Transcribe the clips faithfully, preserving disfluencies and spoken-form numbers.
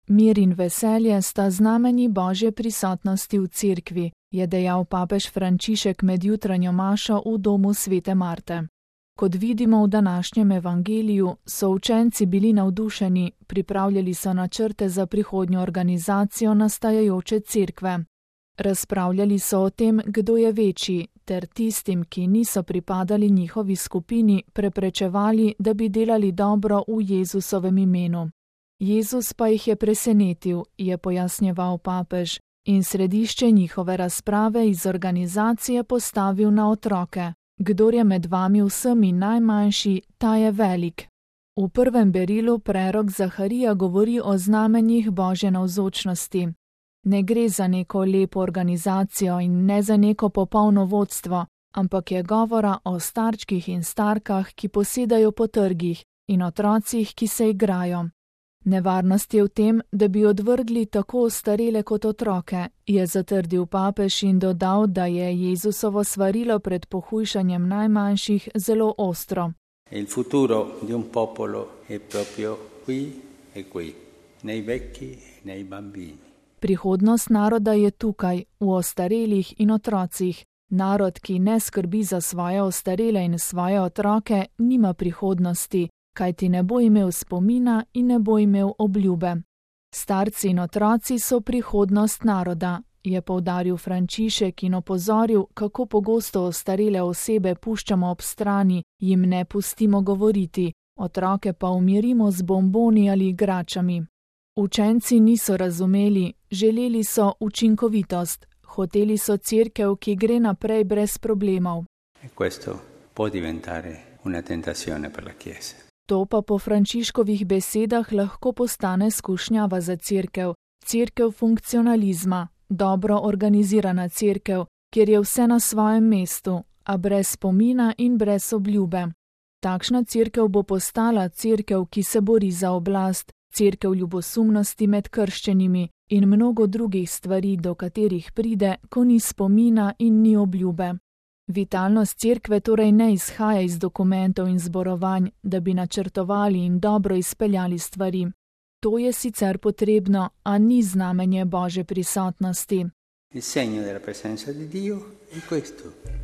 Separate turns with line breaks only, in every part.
Mir in veselje sta znamenji Božje prisotnosti v cerkvi, je dejal papež Frančišek med jutranjo mašo v domu svete Marte. Kot vidimo v današnjem evangeliju, so učenci bili navdušeni, pripravljali so načrte za prihodnjo organizacijo nastajajoče cerkve. Razpravljali so o tem, kdo je večji, ter tistim, ki niso pripadali njihovi skupini, preprečevali, da bi delali dobro v Jezusovem imenu. Jezus pa jih je presenetil, je pojasnjeval papež, in središče njihove razprave iz organizacije postavil na otroke. Kdor je med vami vsemi najmanjši, ta je velik. V prvem berilu prerok Zaharija govori o znamenjih Božje navzočnosti. Ne gre za neko lepo organizacijo in ne za neko popolno vodstvo, ampak je govora o starčkih in starkah, ki posedajo po trgih, in otrocih, ki se igrajo. Nevarnost je v tem, da bi odvrgli tako ostarele kot otroke, je zatrdil papež in dodal, da je Jezusovo svarilo pred pohujšanjem najmanjših zelo ostro.
Il futuro di un popolo è proprio qui e qui, nei vecchi e nei bambini.
Prihodnost naroda je tukaj, v ostarelih in otrocih. Narod, ki ne skrbi za svoje ostarele in svoje otroke, nima prihodnosti, kajti ne bo imel spomina in ne bo imel obljube. Starci in otroci so prihodnost naroda, je poudaril Frančišek in opozoril, kako pogosto ostarele osebe puščamo ob strani, jim ne pustimo govoriti, otroke pa umirimo z bomboni ali igračami. Učenci niso razumeli, želeli so učinkovitost, hoteli so cerkev, ki gre naprej brez problemov.
E questo può diventare una tentazione per la Chiesa.
To pa po Frančiškovih besedah lahko postane skušnjava za cerkev, cerkev funkcionalizma, dobro organizirana cerkev, kjer je vse na svojem mestu, a brez spomina in brez obljube. Takšna cerkev bo postala cerkev, ki se bori za oblast, cerkev ljubosumnosti med krščenimi in mnogo drugih stvari, do katerih pride, ko ni spomina in ni obljube. Vitalnost cerkve torej ne izhaja iz dokumentov in zborovanj, da bi načrtovali in dobro izpeljali stvari. To je sicer potrebno, a ni znamenje Božje prisotnosti.
Il segno della presenza di Dio è questo.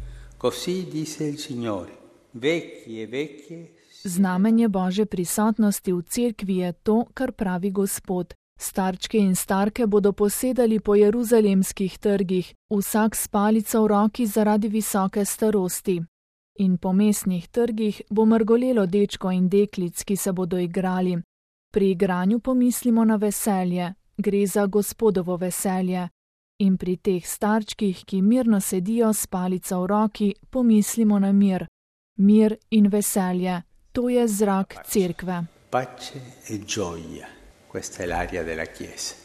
Così dice il Signore. Vecchi e vecchie.
Znamenje Božje prisotnosti v cerkvi je to, kar pravi Gospod. Starčke in starke bodo posedali po jeruzalemskih trgih, vsak s palico v roki zaradi visoke starosti. In po mestnih trgih bo mrgolelo dečko in deklic, ki se bodo igrali. Pri igranju pomislimo na veselje, gre za Gospodovo veselje. In pri teh starčkih, ki mirno sedijo s palico v roki, pomislimo na mir. Mir in veselje, to je zrak cerkve.
Pace e gioia. Questa è l'aria della Chiesa.